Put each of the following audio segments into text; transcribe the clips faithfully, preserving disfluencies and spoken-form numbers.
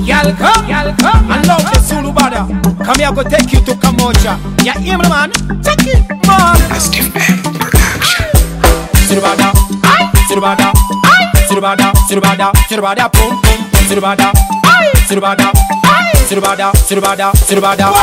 Y'all come, y'all come. I love the Zulu brother. Come here, go take you to Kamocha. Yeah, hear me, man. Take it, man. Sirubada, Sirubada, Sirubada, Sirubada, Sirubada, pum pum, Sirubada, Sirubada, Sirubada, Sirubada, Sirubada.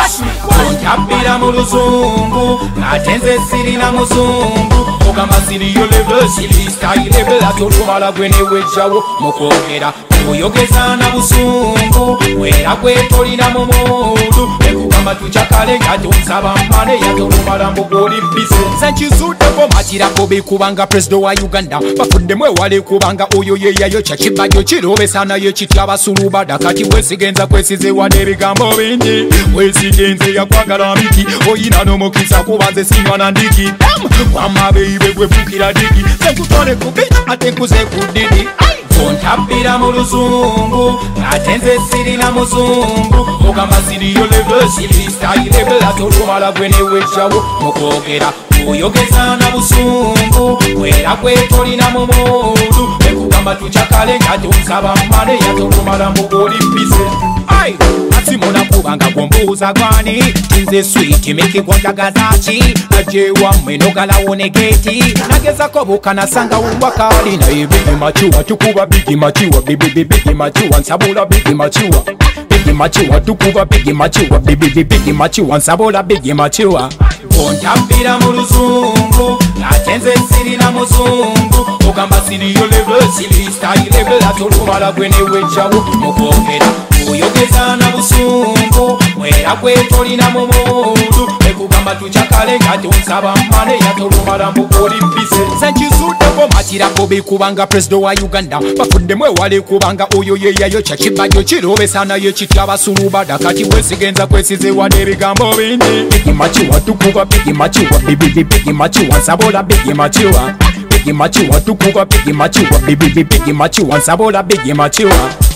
Untapira mu luzungu, natenze siri na muzungu. Ogamba siri yo level, siri style level. Atolumala gwene wejawo mukwogera. Oyogeza na busungu, wera kwetolina mu mundu. Ekugamba tuchakale yatusaba mane yatolumala mbugoli mbise. Senchizudeko makirako bekubanga president wa Uganda. Bafudde wale kubanga oyo ye yayo chachibajjo kirobesana ye kitya basulubada. Kati wesigenza kwesize wadde ebigambo bingi. Wesigenze yakwagala miki, oyina n'omukisa kubanze sinywa na ndiki. Wamabeyibe gwefukira diki, senkutwale ku beach ate nkuze ku didi. Ontapira mu luzungu, natenze siri na muzungu. Ogamba siri yo level, siri style level. Atolumala gwene wejawo mukwogera. Oyogeza na busungu, wera kwetolina mu mundu. Ekugamba tuchakale yatusaba mane yatolumala mbugoli mbise. Ay, asimona kubanga gombuza gwani. Nze sweet meki gwandagazachi. Aje wamwe nogalawo negeti. Nageza kobuka nasanga uwakali. Na ibigi machuwa tukuba bigi machuwa. Bibi bigi machuwa nsabula bigi machuwa. Bigi machuwa tukuba bigi machuwa. Bibi bigi machuwa nsabula bigi machuwa. Ontapira mu luzungu, natenze siri na muzungu. Ogamba siri yo level, siri style level. Atolumala gwene wejawo mukwogera. Oyogeza na busungu, wera kwetolina mu mundu. Ekugamba tuchakale yatusaba mane yatolumala mbugoli mbise. Senchizudeko makirako bekubanga president wa Uganda. Bafudde wale kubanga oyo ye yayo chachibajjo kirobesana ye kitya basulubada. Kati wesigenza kwesize wadde ebigambo bingi. Bigi machuwa tukuba bigi machuwa. Bibi bigi machuwa nsabola bigi machuwa. Bigi machuwa tukuba bigi machuwa. Bibi bigi machuwa nsabola bigi machuwa.